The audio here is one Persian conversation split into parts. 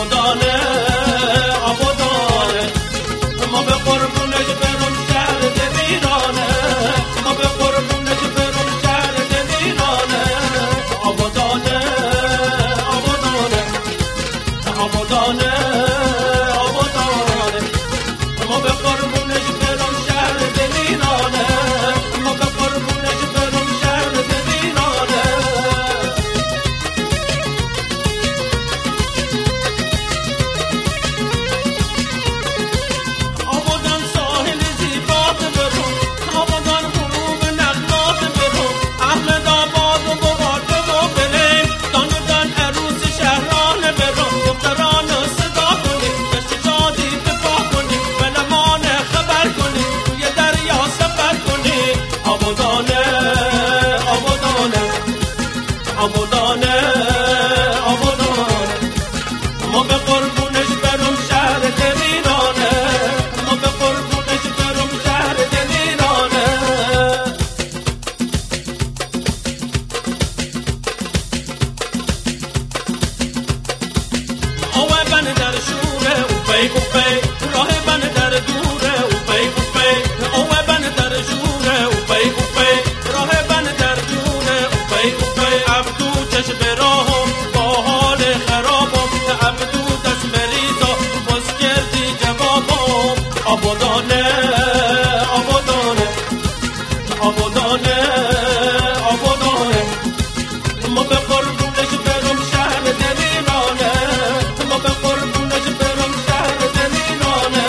آبادانه آبادانه ما به قربونش برم شهر دلیرانه ما به قربونش برم شهر دلیرانه آبادانه آبادانه آبادانه آبادانه ما به قربونش برم شهر دلیرانه ما به قربونش برم شهر دلیرانه آبادان ساحل زیبات برم آبادان غروب نقلات برم احمد آباد و بواده و بریم دان عروس شهرانه برم دختران صدا کنیم دشت شادی دفاع کنیم بلمان خبر کنیم توی دریا سفر کنیم آبادانه آبادانه آبادانه آبادانه ما به قربونش برم شهر دلیرانه ما به قربونش برم شهر دلیرانه اوه بن در شوره اوپی اوپی راه بن در دوره اوپی اوپی اوه بن در شوره اوپی اوپی راه بن در دوره اوپی اوپی عبدو چشم راهم با حال خرابم عبدو دست مریضا باز کردی جوابم آبادانه آبادانه آبادانه آبادانه ما به قربونش برم شهر دلیرانه ما به قربونش برم شهر دلیرانه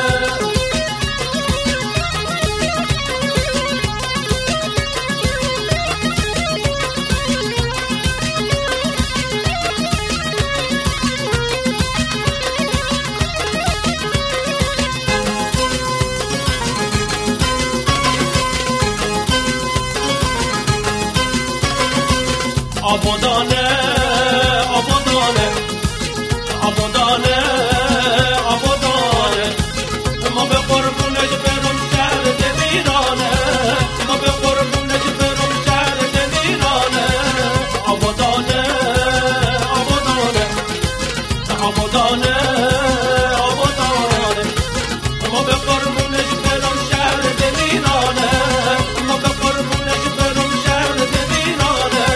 آبادانه آبادانه آبادانه آبادانه ما به قربونش برم شهر دلیرانه ما به قربونش برم شهر دلیرانه آبادانه آبادانه آبادانه آبادانه ما به قربونش برم شهر دلیرانه ما به قربونش برم شهر دلیرانه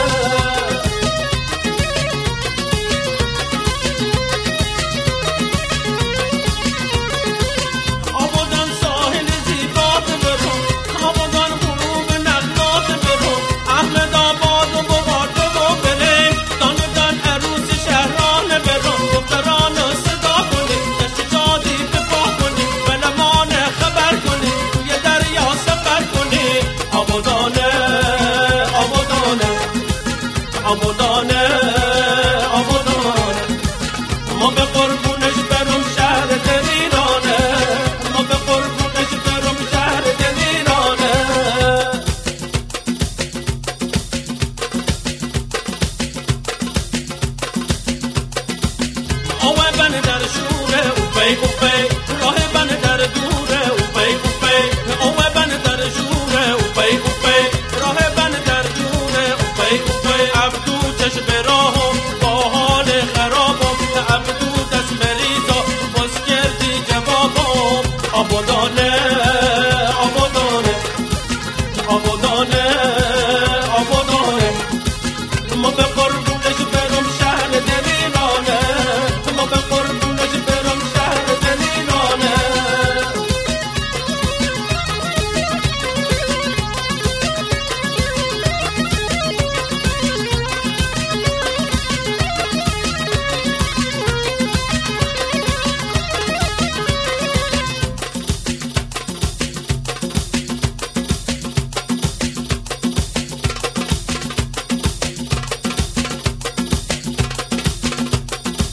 آبادان ساحل زیبات برم آبادان غروب نقلات برم احمد آباد و بواده و بریم دان عروس شهرانه برم دختران صدا کنیم دشت شادی دفاع کنیم بلمان خبر کنیم توی دریا سفر کنیم آبادانه آبادانه آبادانه آبادانه ما به قربونش برم شهر دلیرانه ما به قربونش برم شهر دلیرانه اوه بن در شوره اوپی اوپی راه بن در دوره اوپی اوپی اوه بن در شوره اوپی اوپی راه بن در دوره اوپی اوپی عبدو چشم راهم با حال خرابم عبدو دست مریضا باز کردی جوابم آبادانه